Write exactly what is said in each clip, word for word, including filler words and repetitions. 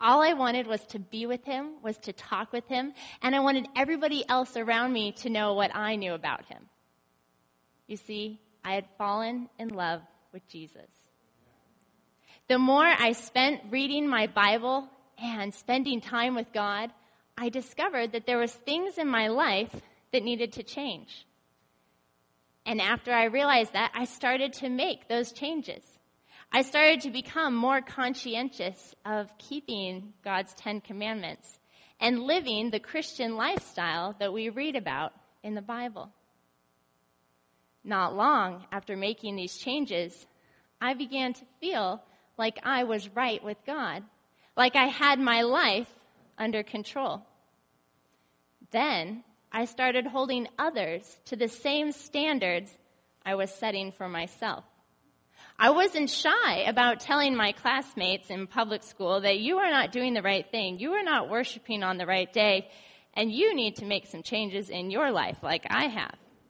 All I wanted was to be with him, was to talk with him, and I wanted everybody else around me to know what I knew about him. You see, I had fallen in love with Jesus. The more I spent reading my Bible and spending time with God, I discovered that there was things in my life that needed to change. And after I realized that, I started to make those changes. I started to become more conscientious of keeping God's Ten Commandments and living the Christian lifestyle that we read about in the Bible. Not long after making these changes, I began to feel like I was right with God, like I had my life under control. Then I started holding others to the same standards I was setting for myself. I wasn't shy about telling my classmates in public school that you are not doing the right thing, you are not worshiping on the right day, and you need to make some changes in your life like I have.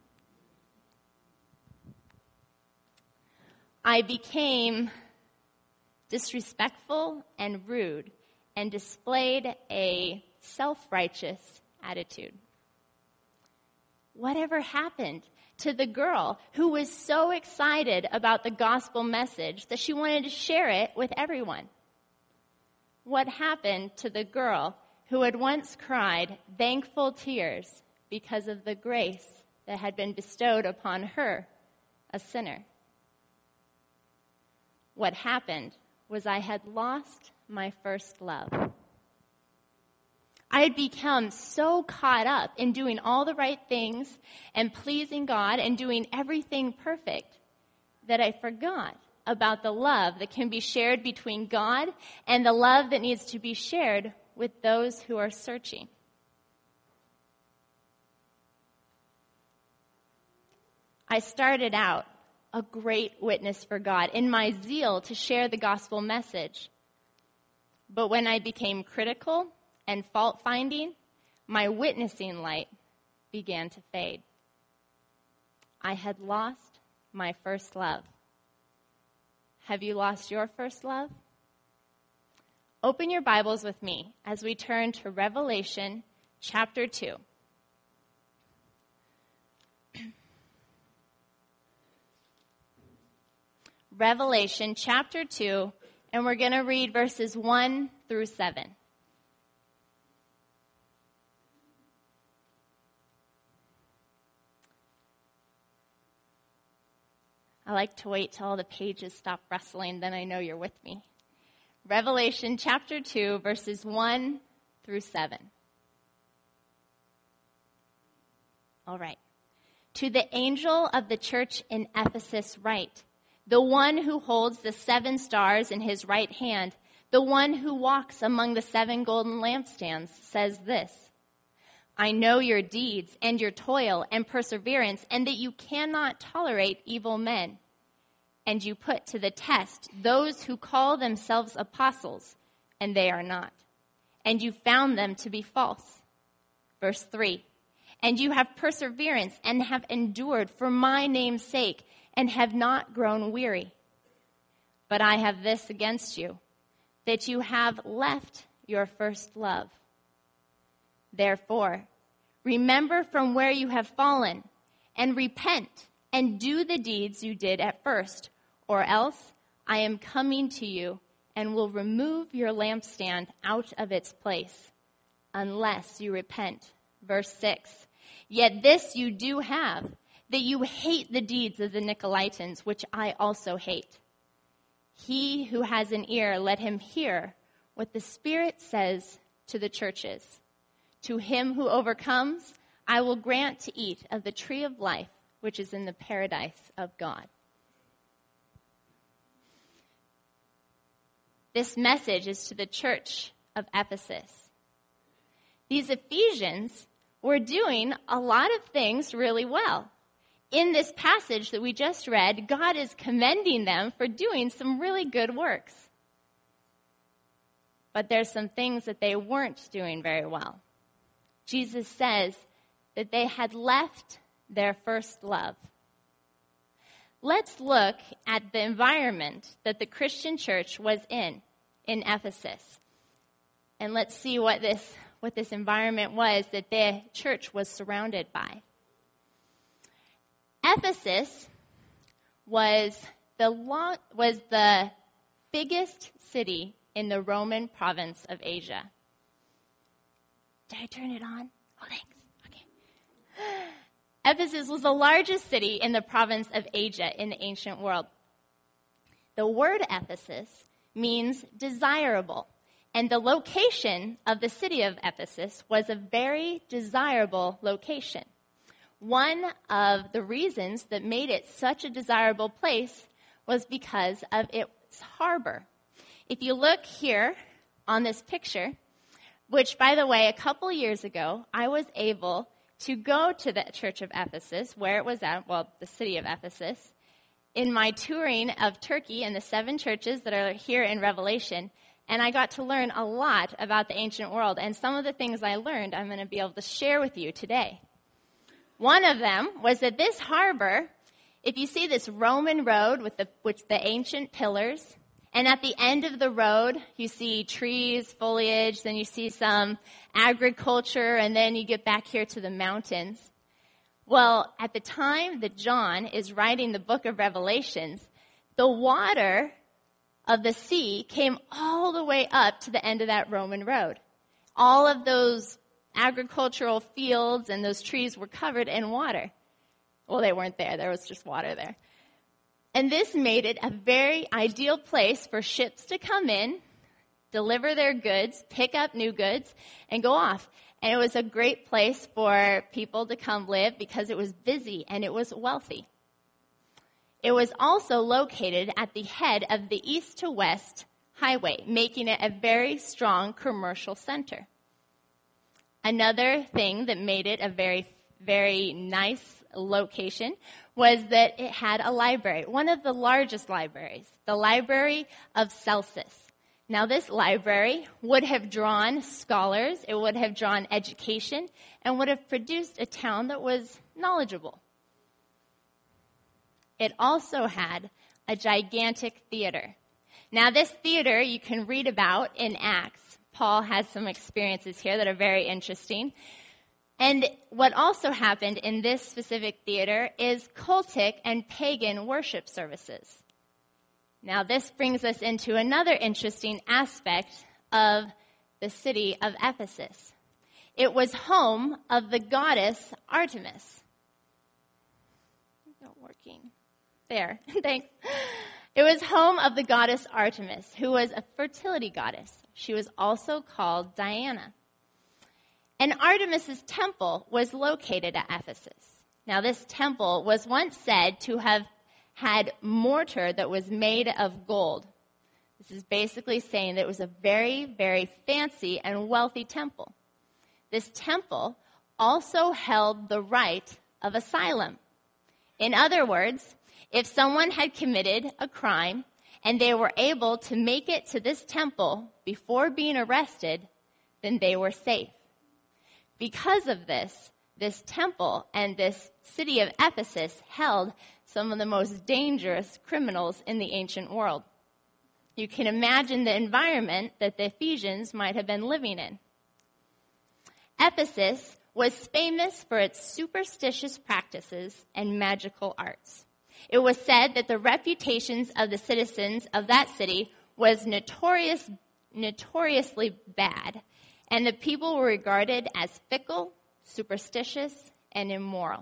I became disrespectful and rude and displayed a self-righteous attitude. Whatever happened to the girl who was so excited about the gospel message that she wanted to share it with everyone? What happened to the girl who had once cried thankful tears because of the grace that had been bestowed upon her, a sinner? What happened was I had lost my first love. I had become so caught up in doing all the right things and pleasing God and doing everything perfect that I forgot about the love that can be shared between God and the love that needs to be shared with those who are searching. I started out a great witness for God in my zeal to share the gospel message. But when I became critical and fault-finding, my witnessing light began to fade. I had lost my first love. Have you lost your first love? Open your Bibles with me as we turn to Revelation chapter two. Revelation chapter two, and we're going to read verses one through seven. I like to wait till all the pages stop rustling, then I know you're with me. Revelation chapter two, verses one through seven. All right. To the angel of the church in Ephesus write, the one who holds the seven stars in his right hand, the one who walks among the seven golden lampstands, says this, I know your deeds and your toil and perseverance, and that you cannot tolerate evil men. And you put to the test those who call themselves apostles, and they are not. And you found them to be false. Verse three, and you have perseverance and have endured for my name's sake, and have not grown weary. But I have this against you, that you have left your first love. Therefore, remember from where you have fallen, and repent, and do the deeds you did at first, or else I am coming to you, and will remove your lampstand out of its place, unless you repent. Verse six, yet this you do have, that you hate the deeds of the Nicolaitans, which I also hate. He who has an ear, let him hear what the Spirit says to the churches. To him who overcomes, I will grant to eat of the tree of life, which is in the paradise of God. This message is to the church of Ephesus. These Ephesians were doing a lot of things really well. In this passage that we just read, God is commending them for doing some really good works. But there's some things that they weren't doing very well. Jesus says that they had left their first love. Let's look at the environment that the Christian church was in, in Ephesus. And let's see what this what this environment was that the church was surrounded by. Ephesus was the long, was the biggest city in the Roman province of Asia. Did I turn it on? Oh, thanks. Okay. Ephesus was the largest city in the province of Asia in the ancient world. The word Ephesus means desirable, and the location of the city of Ephesus was a very desirable location. One of the reasons that made it such a desirable place was because of its harbor. If you look here on this picture, which, by the way, a couple years ago, I was able to go to the church of Ephesus, where it was at, well, the city of Ephesus, in my touring of Turkey and the seven churches that are here in Revelation, and I got to learn a lot about the ancient world. And some of the things I learned, I'm going to be able to share with you today. One of them was that this harbor, if you see this Roman road with the, with the ancient pillars, and at the end of the road, you see trees, foliage, then you see some agriculture, and then you get back here to the mountains. Well, at the time that John is writing the book of Revelations, the water of the sea came all the way up to the end of that Roman road. All of those agricultural fields and those trees were covered in water. Well, they weren't there. There was just water there. And this made it a very ideal place for ships to come in, deliver their goods, pick up new goods, and go off. And it was a great place for people to come live because it was busy and it was wealthy. It was also located at the head of the east to west highway, making it a very strong commercial center. Another thing that made it a very, very nice location was that it had a library, one of the largest libraries, the Library of Celsus. Now, this library would have drawn scholars, it would have drawn education, and would have produced a town that was knowledgeable. It also had a gigantic theater. Now, this theater you can read about in Acts. Paul has some experiences here that are very interesting. And what also happened in this specific theater is cultic and pagan worship services. Now, this brings us into another interesting aspect of the city of Ephesus. It was home of the goddess Artemis. Not working. There. Thanks. It was home of the goddess Artemis, who was a fertility goddess. She was also called Diana. And Artemis's temple was located at Ephesus. Now, this temple was once said to have had mortar that was made of gold. This is basically saying that it was a very, very fancy and wealthy temple. This temple also held the right of asylum. In other words, if someone had committed a crime and they were able to make it to this temple before being arrested, then they were safe. Because of this, this temple and this city of Ephesus held some of the most dangerous criminals in the ancient world. You can imagine the environment that the Ephesians might have been living in. Ephesus was famous for its superstitious practices and magical arts. It was said that the reputations of the citizens of that city was notorious, notoriously bad, and the people were regarded as fickle, superstitious, and immoral.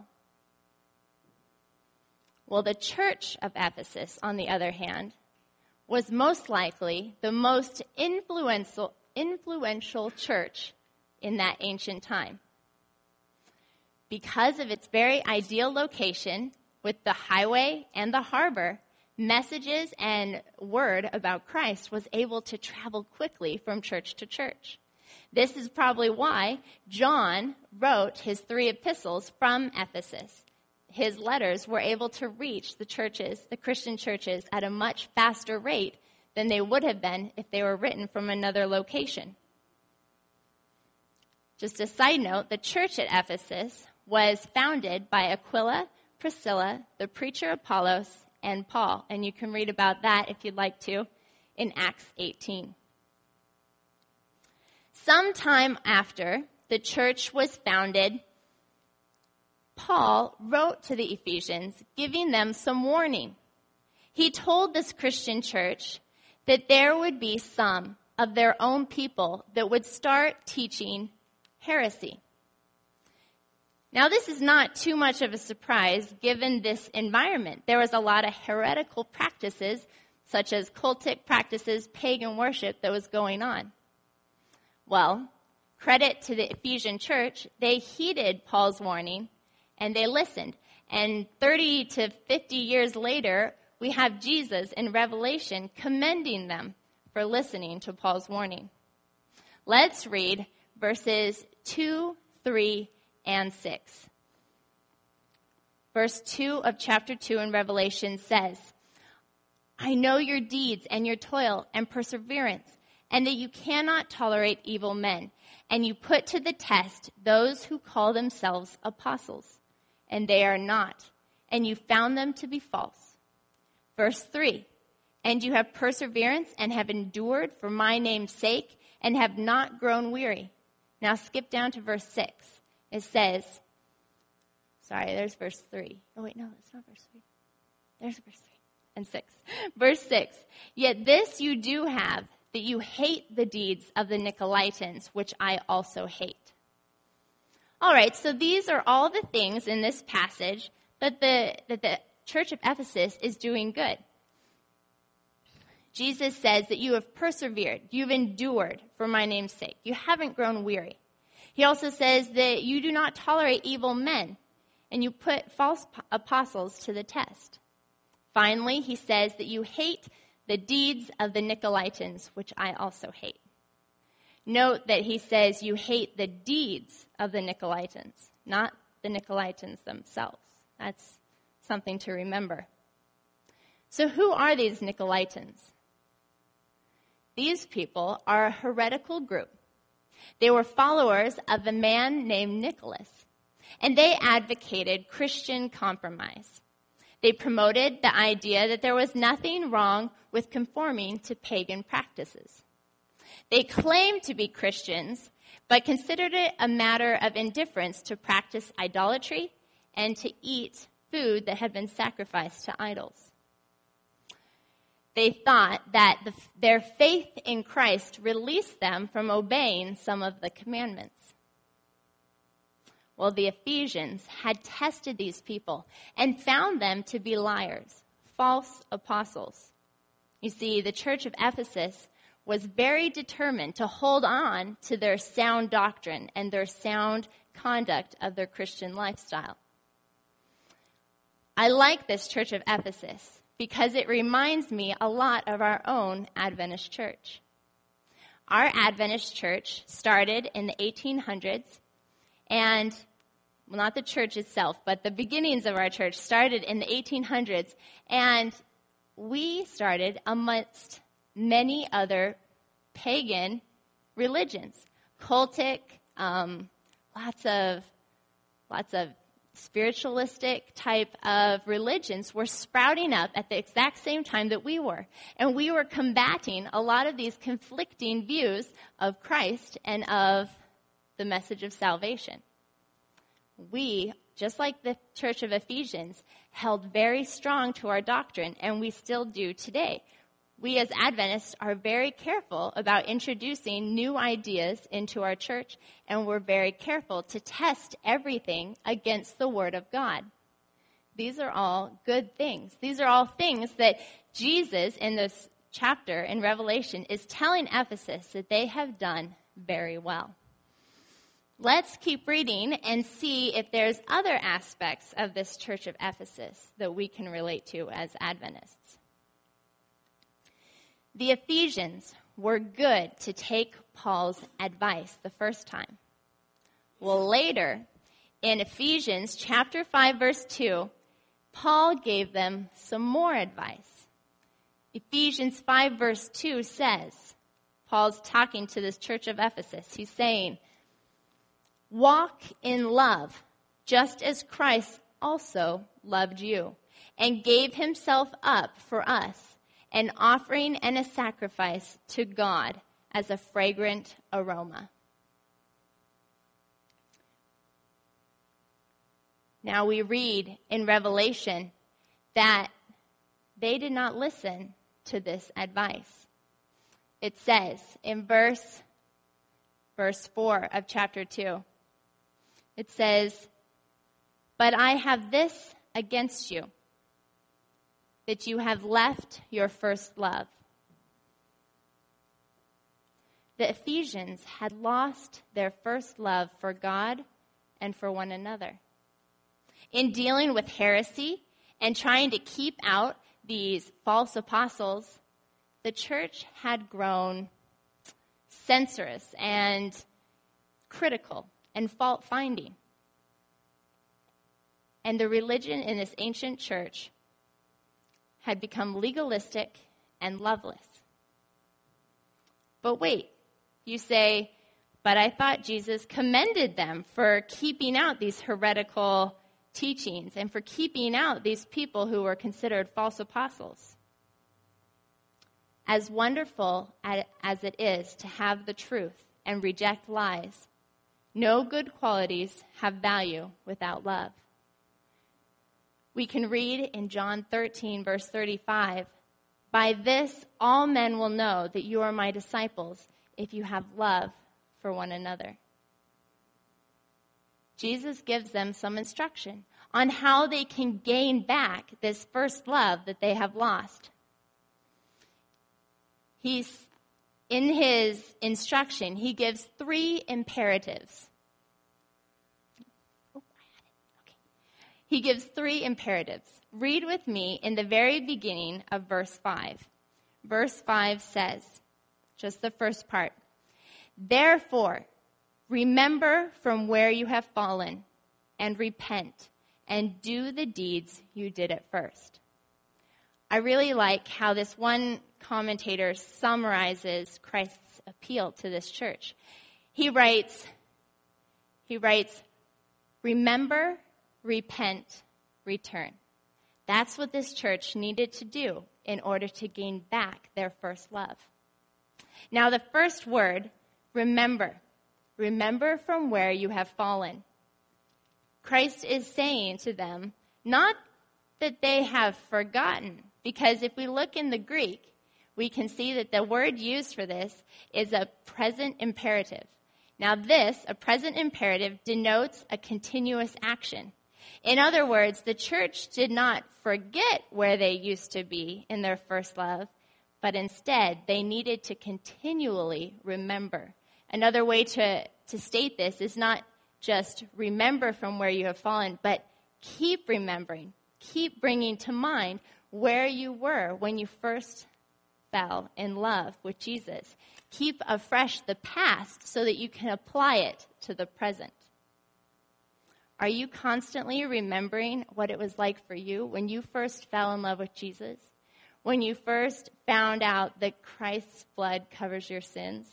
Well, the church of Ephesus, on the other hand, was most likely the most influential, influential church in that ancient time. Because of its very ideal location with the highway and the harbor, messages and word about Christ was able to travel quickly from church to church. This is probably why John wrote his three epistles from Ephesus. His letters were able to reach the churches, the Christian churches, at a much faster rate than they would have been if they were written from another location. Just a side note, the church at Ephesus was founded by Aquila, Priscilla, the preacher Apollos, and Paul. And you can read about that, if you'd like to, in Acts eighteen. Sometime after the church was founded, Paul wrote to the Ephesians, giving them some warning. He told this Christian church that there would be some of their own people that would start teaching heresy. Now, this is not too much of a surprise given this environment. There was a lot of heretical practices, such as cultic practices, pagan worship that was going on. Well, credit to the Ephesian church, they heeded Paul's warning and they listened. And thirty to fifty years later, we have Jesus in Revelation commending them for listening to Paul's warning. Let's read verses two, three, and six. Verse two of chapter two in Revelation says, I know your deeds and your toil and perseverance, and that you cannot tolerate evil men, and you put to the test those who call themselves apostles, and they are not, and you found them to be false. Verse three, and you have perseverance and have endured for my name's sake, and have not grown weary. Now skip down to verse six. It says, sorry, there's verse three. Oh, wait, no, that's not verse three. There's verse three and six. Verse six, yet this you do have, that you hate the deeds of the Nicolaitans, which I also hate. All right, so these are all the things in this passage that the, that the church of Ephesus is doing good. Jesus says that you have persevered, you've endured for my name's sake. You haven't grown weary. He also says that you do not tolerate evil men, and you put false apostles to the test. Finally, he says that you hate the deeds of the Nicolaitans, which I also hate. Note that he says you hate the deeds of the Nicolaitans, not the Nicolaitans themselves. That's something to remember. So who are these Nicolaitans? These people are a heretical group. They were followers of a man named Nicholas, and they advocated Christian compromise. They promoted the idea that there was nothing wrong with conforming to pagan practices. They claimed to be Christians, but considered it a matter of indifference to practice idolatry and to eat food that had been sacrificed to idols. They thought that the, their faith in Christ released them from obeying some of the commandments. Well, the Ephesians had tested these people and found them to be liars, false apostles. You see, the church of Ephesus was very determined to hold on to their sound doctrine and their sound conduct of their Christian lifestyle. I like this church of Ephesus because it reminds me a lot of our own Adventist church. Our Adventist church started in the eighteen hundreds, and, well, not the church itself, but the beginnings of our church started in the eighteen hundreds, and we started amongst many other pagan religions, cultic, um, lots of, lots of spiritualistic type of religions were sprouting up at the exact same time that we were. And we were combating a lot of these conflicting views of Christ and of the message of salvation. We, just like the church of Ephesians, held very strong to our doctrine, and we still do today. We as Adventists are very careful about introducing new ideas into our church, and we're very careful to test everything against the Word of God. These are all good things. These are all things that Jesus, in this chapter in Revelation, is telling Ephesus that they have done very well. Let's keep reading and see if there's other aspects of this church of Ephesus that we can relate to as Adventists. The Ephesians were good to take Paul's advice the first time. Well, later, in Ephesians chapter five, verse two, Paul gave them some more advice. Ephesians five, verse two says, Paul's talking to this church of Ephesus. He's saying, walk in love, just as Christ also loved you, and gave himself up for us, an offering and a sacrifice to God as a fragrant aroma. Now we read in Revelation that they did not listen to this advice. It says in verse, verse four of chapter two, it says, "But I have this against you, that you have left your first love." The Ephesians had lost their first love for God and for one another. In dealing with heresy and trying to keep out these false apostles, the church had grown censorious and critical and fault-finding. And the religion in this ancient church had become legalistic and loveless. But wait, you say, but I thought Jesus commended them for keeping out these heretical teachings and for keeping out these people who were considered false apostles. As wonderful as it is to have the truth and reject lies, no good qualities have value without love. We can read in John thirteen, verse thirty-five, "By this all men will know that you are my disciples, if you have love for one another." Jesus gives them some instruction on how they can gain back this first love that they have lost. He's, in his instruction, he gives three imperatives. Oh, I had it. Okay. He gives three imperatives. Read with me in the very beginning of verse five. Verse five says, just the first part, "Therefore, remember from where you have fallen, and repent, and do the deeds you did at first." I really like how this one commentator summarizes Christ's appeal to this church. He writes, he writes, "Remember, repent, return." That's what this church needed to do in order to gain back their first love. Now, the first word, remember. Remember from where you have fallen. Christ is saying to them, not that they have forgotten, because if we look in the Greek, we can see that the word used for this is a present imperative. Now this, a present imperative, denotes a continuous action. In other words, the church did not forget where they used to be in their first love, but instead they needed to continually remember. Another way to, to state this is not just remember from where you have fallen, but keep remembering, keep bringing to mind where you were when you first fell in love with Jesus. Keep afresh the past so that you can apply it to the present. Are you constantly remembering what it was like for you when you first fell in love with Jesus? When you first found out that Christ's blood covers your sins?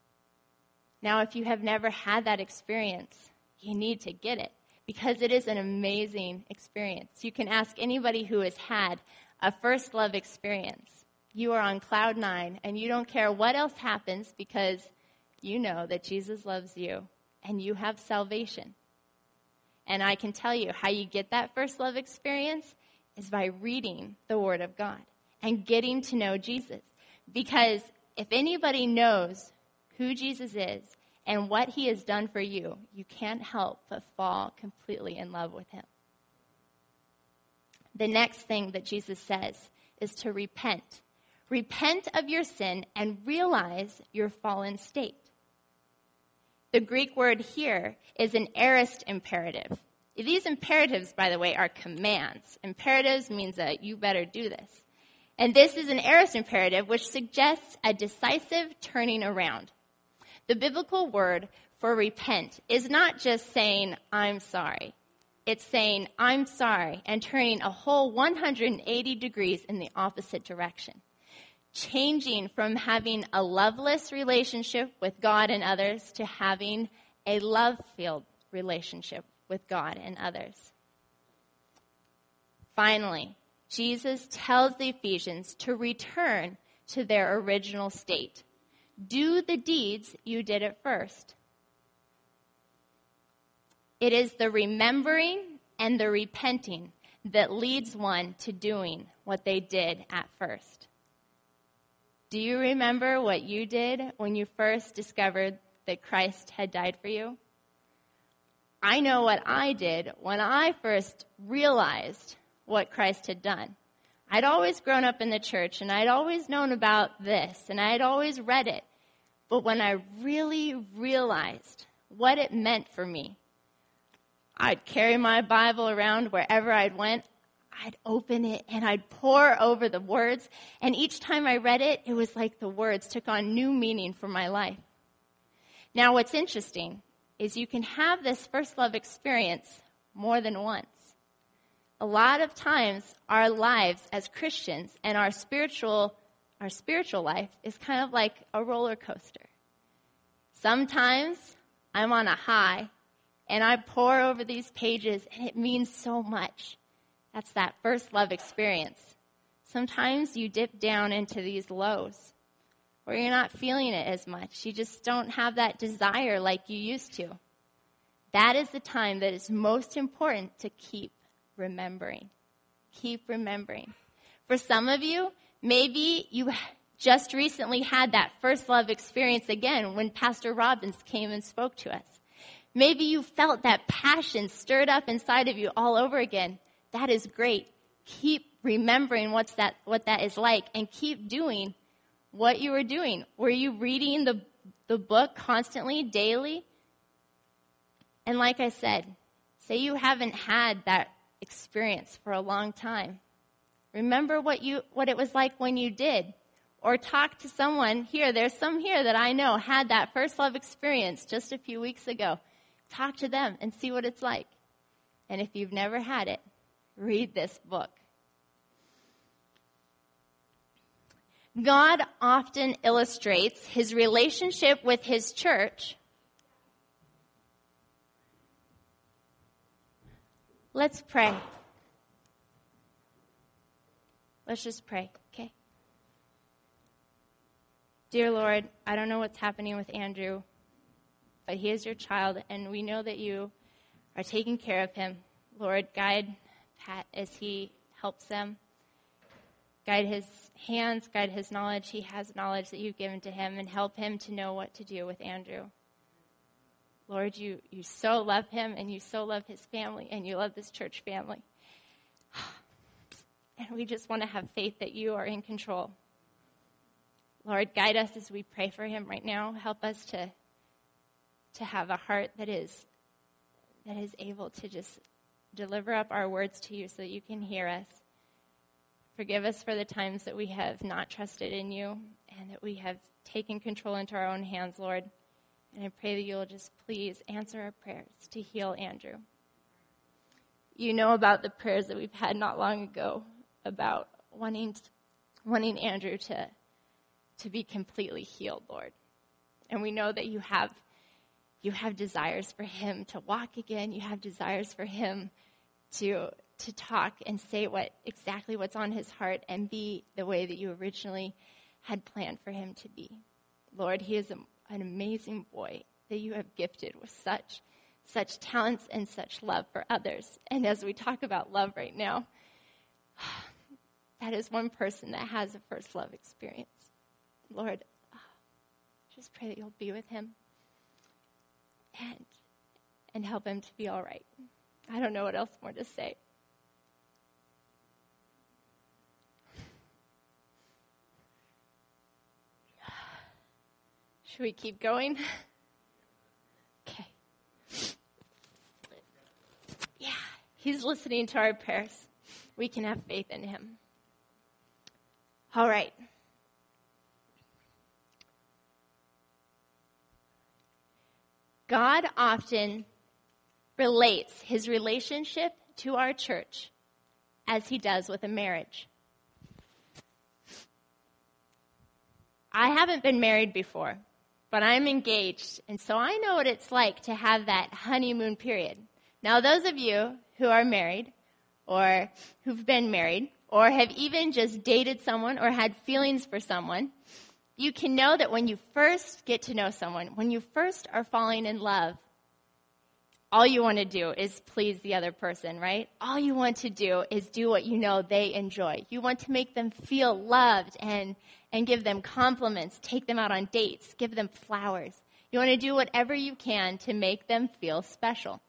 Now, if you have never had that experience, you need to get it, because it is an amazing experience. You can ask anybody who has had a first love experience. You are on cloud nine, and you don't care what else happens, because you know that Jesus loves you, and you have salvation. And I can tell you how you get that first love experience is by reading the Word of God and getting to know Jesus. Because if anybody knows who Jesus is and what he has done for you, you can't help but fall completely in love with him. The next thing that Jesus says is to repent. Repent of your sin and realize your fallen state. The Greek word here is an aorist imperative. These imperatives, by the way, are commands. Imperatives means that you better do this. And this is an aorist imperative, which suggests a decisive turning around. The biblical word for repent is not just saying, I'm sorry. It's saying, I'm sorry, and turning a whole one hundred eighty degrees in the opposite direction. Changing from having a loveless relationship with God and others to having a love-filled relationship with God and others. Finally, Jesus tells the Ephesians to return to their original state. Do the deeds you did at first. It is the remembering and the repenting that leads one to doing what they did at first. Do you remember what you did when you first discovered that Christ had died for you? I know what I did when I first realized what Christ had done. I'd always grown up in the church, and I'd always known about this, and I'd always read it. But when I really realized what it meant for me, I'd carry my Bible around wherever I went. I'd open it, and I'd pore over the words. And each time I read it, it was like the words took on new meaning for my life. Now, what's interesting is you can have this first love experience more than once. A lot of times, our lives as Christians and our spiritual, our spiritual life is kind of like a roller coaster. Sometimes I'm on a high, and I pore over these pages, and it means so much. That's that first love experience. Sometimes you dip down into these lows, where you're not feeling it as much. You just don't have that desire like you used to. That is the time that is most important to keep remembering. Keep remembering. For some of you, maybe you just recently had that first love experience again when Pastor Robbins came and spoke to us. Maybe you felt that passion stirred up inside of you all over again. That is great. Keep remembering what's that, what that is like, and keep doing what you were doing. Were you reading the, the book constantly, daily? And like I said, say you haven't had that experience for a long time. Remember what you what it was like when you did. Or talk to someone here. There's some here that I know had that first love experience just a few weeks ago. Talk to them and see what it's like. And if you've never had it, read this book. God often illustrates his relationship with his church. Let's pray. Let's just pray, okay? Dear Lord, I don't know what's happening with Andrew, but he is your child, and we know that you are taking care of him. Lord, guide Pat as he helps them. Guide his hands, guide his knowledge. He has knowledge that you've given to him, and help him to know what to do with Andrew. Lord, you, you so love him, and you so love his family, and you love this church family. And we just want to have faith that you are in control. Lord, guide us as we pray for him right now. Help us to, to have a heart that is, that is able to just deliver up our words to you so that you can hear us. Forgive us for the times that we have not trusted in you and that we have taken control into our own hands, Lord. And I pray that you'll just please answer our prayers to heal Andrew. You know about the prayers that we've had not long ago about wanting wanting Andrew to, to be completely healed, Lord. And we know that you have you have desires for him to walk again. You have desires for him to to talk and say what exactly what's on his heart and be the way that you originally had planned for him to be. Lord, he is a an amazing boy that you have gifted with such, such talents and such love for others. And as we talk about love right now, that is one person that has a first love experience. Lord, just pray that you'll be with him and, and help him to be all right. I don't know what else more to say. Should we keep going? Okay. Yeah, he's listening to our prayers. We can have faith in him. All right. God often relates his relationship to our church as he does with a marriage. I haven't been married before, but I'm engaged, and so I know what it's like to have that honeymoon period. Now, those of you who are married or who've been married or have even just dated someone or had feelings for someone, you can know that when you first get to know someone, when you first are falling in love, all you want to do is please the other person, right? All you want to do is do what you know they enjoy. You want to make them feel loved and, and give them compliments, take them out on dates, give them flowers. You want to do whatever you can to make them feel special.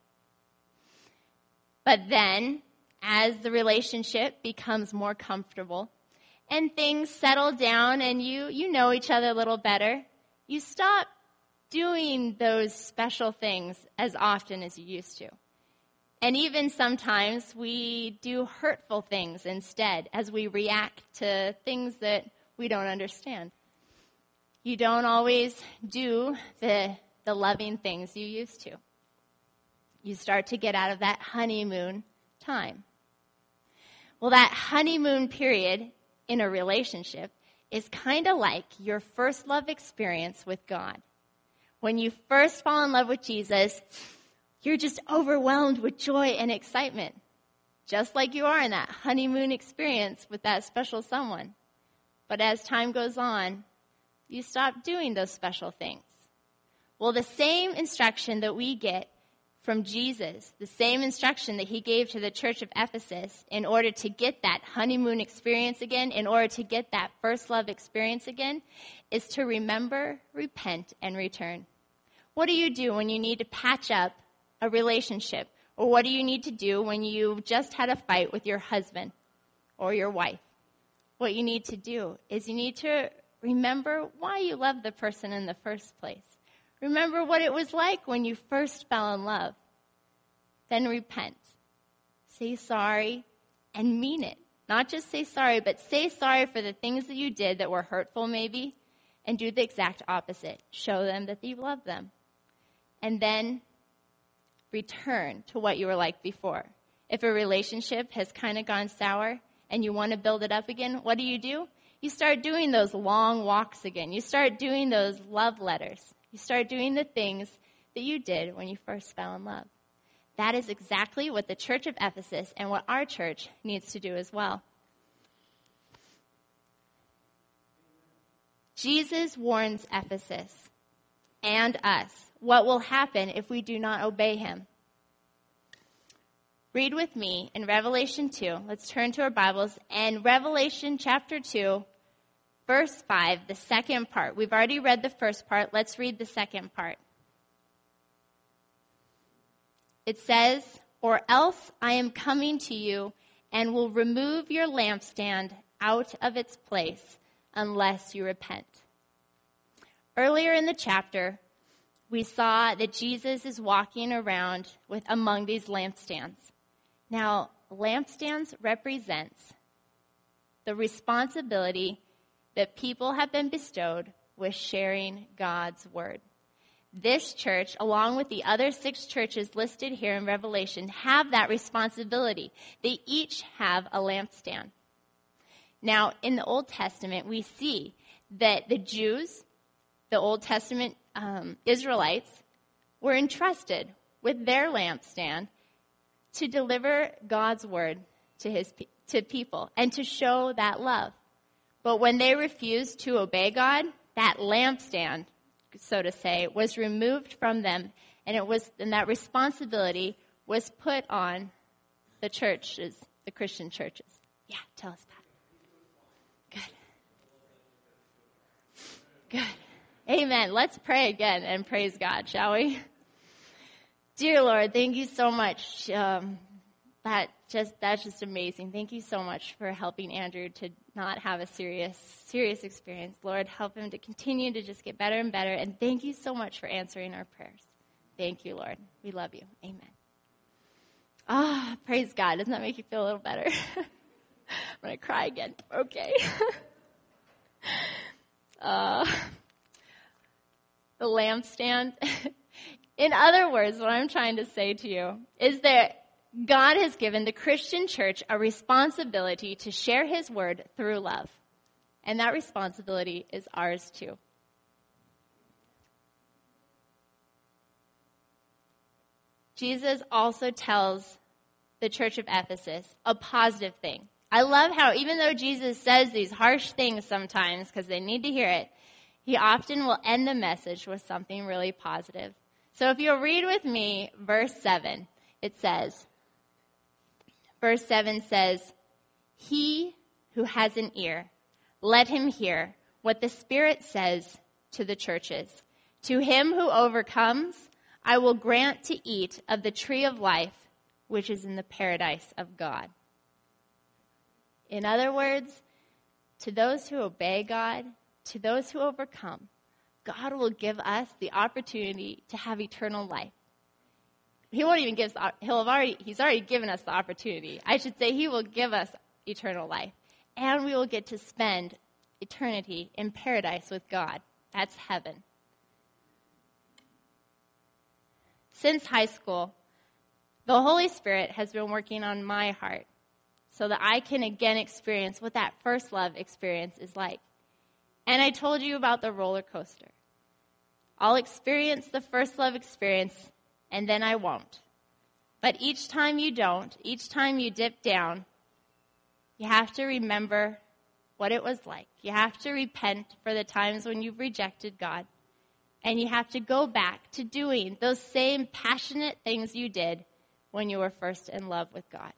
But then, as the relationship becomes more comfortable and things settle down and you, you know each other a little better, you stop doing those special things as often as you used to. And even sometimes we do hurtful things instead as we react to things that we don't understand. You don't always do the, the loving things you used to. You start to get out of that honeymoon time. Well, that honeymoon period in a relationship is kind of like your first love experience with God. When you first fall in love with Jesus, you're just overwhelmed with joy and excitement, just like you are in that honeymoon experience with that special someone. But as time goes on, you stop doing those special things. Well, the same instruction that we get from Jesus, the same instruction that he gave to the church of Ephesus in order to get that honeymoon experience again, in order to get that first love experience again, is to remember, repent, and return. What do you do when you need to patch up a relationship? Or what do you need to do when you just had a fight with your husband or your wife? What you need to do is you need to remember why you loved the person in the first place. Remember what it was like when you first fell in love. Then repent. Say sorry and mean it. Not just say sorry, but say sorry for the things that you did that were hurtful maybe, and do the exact opposite. Show them that you love them. And then return to what you were like before. If a relationship has kind of gone sour and you want to build it up again, what do you do? You start doing those long walks again. You start doing those love letters. You start doing the things that you did when you first fell in love. That is exactly what the church of Ephesus and what our church needs to do as well. Jesus warns Ephesus and us what will happen if we do not obey him. Read with me in Revelation two. Let's turn to our Bibles. And Revelation chapter two, verse five, the second part. We've already read the first part. Let's read the second part. It says, "Or else I am coming to you and will remove your lampstand out of its place unless you repent." Earlier in the chapter, we saw that Jesus is walking around with among these lampstands. Now, lampstands represents the responsibility that people have been bestowed with sharing God's word. This church, along with the other six churches listed here in Revelation, have that responsibility. They each have a lampstand. Now, in the Old Testament, we see that the Jews, the Old Testament um, Israelites, were entrusted with their lampstand to deliver God's word to his to people and to show that love. But when they refused to obey God, that lampstand, so to say, was removed from them, and it was and that responsibility was put on the churches, the Christian churches. Yeah, tell us, Pat. Good. Good. Amen. Let's pray again and praise God, shall we? Dear Lord, thank you so much. Um, that just that's just amazing. Thank you so much for helping Andrew to not have a serious, serious experience. Lord, help him to continue to just get better and better. And thank you so much for answering our prayers. Thank you, Lord. We love you. Amen. Ah, oh, praise God. Doesn't that make you feel a little better? I'm going to cry again. Okay. uh, the lampstand. In other words, what I'm trying to say to you is that God has given the Christian church a responsibility to share his word through love. And that responsibility is ours too. Jesus also tells the church of Ephesus a positive thing. I love how even though Jesus says these harsh things sometimes because they need to hear it, he often will end the message with something really positive. So if you'll read with me verse seven, it says, verse seven says, he who has an ear, let him hear what the Spirit says to the churches. To him who overcomes, I will grant to eat of the tree of life, which is in the paradise of God. In other words, to those who obey God, to those who overcome, God will give us the opportunity to have eternal life. He won't even give us, he'll have already, he's already given us the opportunity. I should say he will give us eternal life. And we will get to spend eternity in paradise with God. That's heaven. Since high school, the Holy Spirit has been working on my heart so that I can again experience what that first love experience is like. And I told you about the roller coaster. I'll experience the first love experience, and then I won't. But each time you don't, each time you dip down, you have to remember what it was like. You have to repent for the times when you've rejected God. And you have to go back to doing those same passionate things you did when you were first in love with God.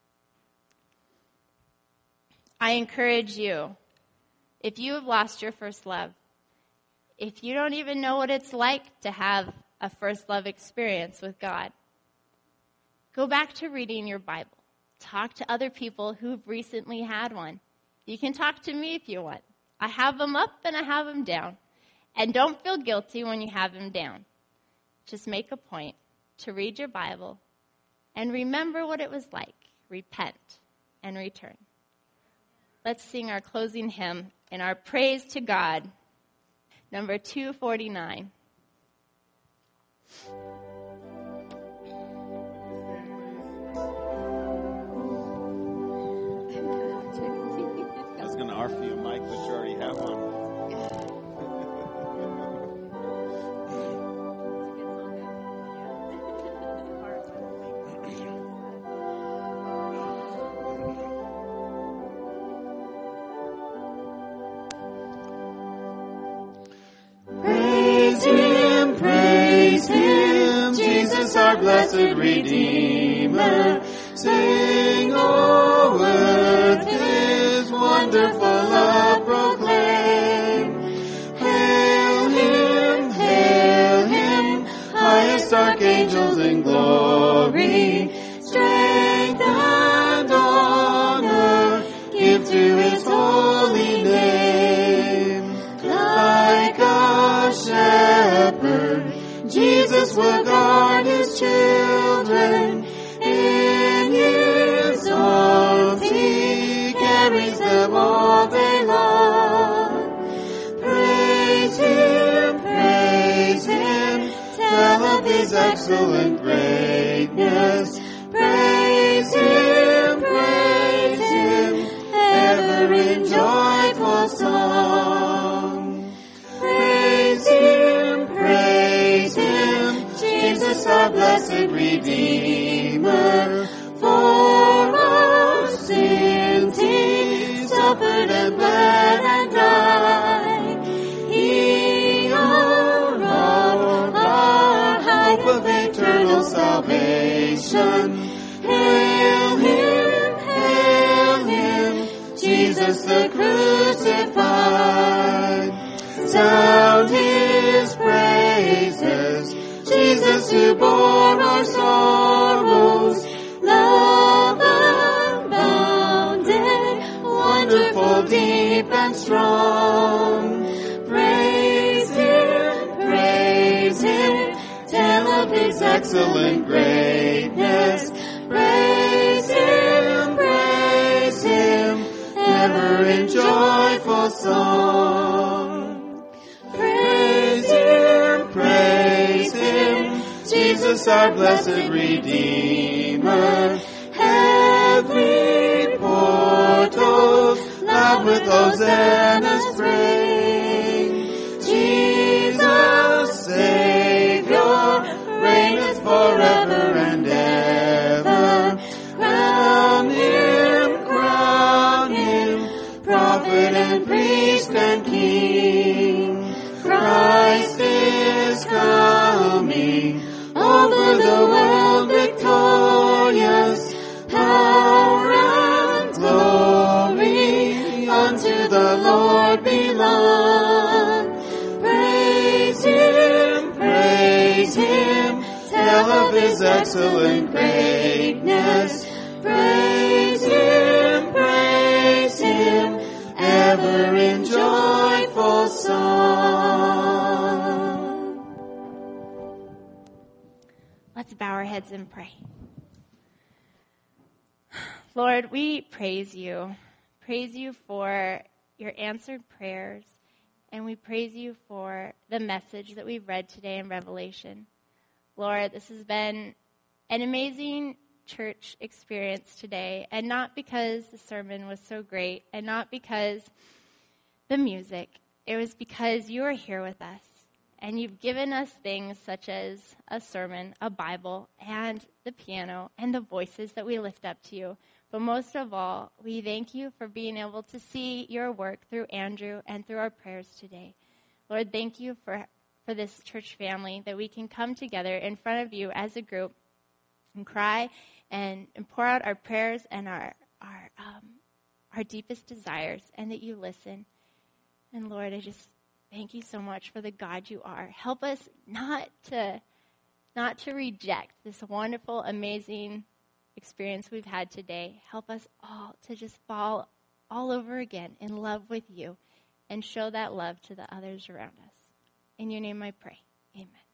I encourage you, if you have lost your first love, if you don't even know what it's like to have a first love experience with God, go back to reading your Bible. Talk to other people who've recently had one. You can talk to me if you want. I have them up and I have them down. And don't feel guilty when you have them down. Just make a point to read your Bible and remember what it was like. Repent and return. Let's sing our closing hymn in our praise to God, number two forty-nine. I was going to offer you a mic, but you already have one. Praise Him, praise Him, Jesus our blessed Redeemer. Sing, O earth, His wonderful love proclaim. Hail Him, hail Him, highest archangels in glory. Strength and honor give to His holy name. Like a shepherd, Jesus will guard His children. In His arms He carries them all day long. Praise Him, praise Him, tell of His excellent greatness. Praise Him, praise Him, ever in joyful song. Praise Him, praise Him, Jesus our blessed Redeemer. For our sins He suffered and bled and died. He, our, our, our hope of eternal salvation. Hail Him, hail Him, Jesus the crucified. Sound His praises, Jesus who bore our sorrows. Love unbounded, wonderful, deep and strong. Praise Him, praise Him, tell of His excellent greatness. Praise Him, praise Him, ever in joyful song. Praise Him, praise Him, Jesus our blessed Redeemer. Heavenly portals loud with hosannas ring. Jesus Savior reigneth forever and ever. Crown Him, crown Him, prophet and priest and king. Christ is coming, Praise Him, tell of His excellent greatness. Praise Him, praise Him, ever in joyful song. Let's bow our heads and pray. Lord, we praise you. Praise you for your answered prayers, and we praise you for the message that we've read today in Revelation. Lord, this has been an amazing church experience today, and not because the sermon was so great, and not because the music. It was because you are here with us, and you've given us things such as a sermon, a Bible, and the piano, and the voices that we lift up to you. But most of all, we thank you for being able to see your work through Andrew and through our prayers today. Lord, thank you for, for this church family, that we can come together in front of you as a group and cry and, and pour out our prayers and our our um, our deepest desires, and that you listen. And Lord, I just thank you so much for the God you are. Help us not to not to reject this wonderful, amazing experience we've had today. Help us all to just fall all over again in love with you and show that love to the others around us. In your name I pray. Amen.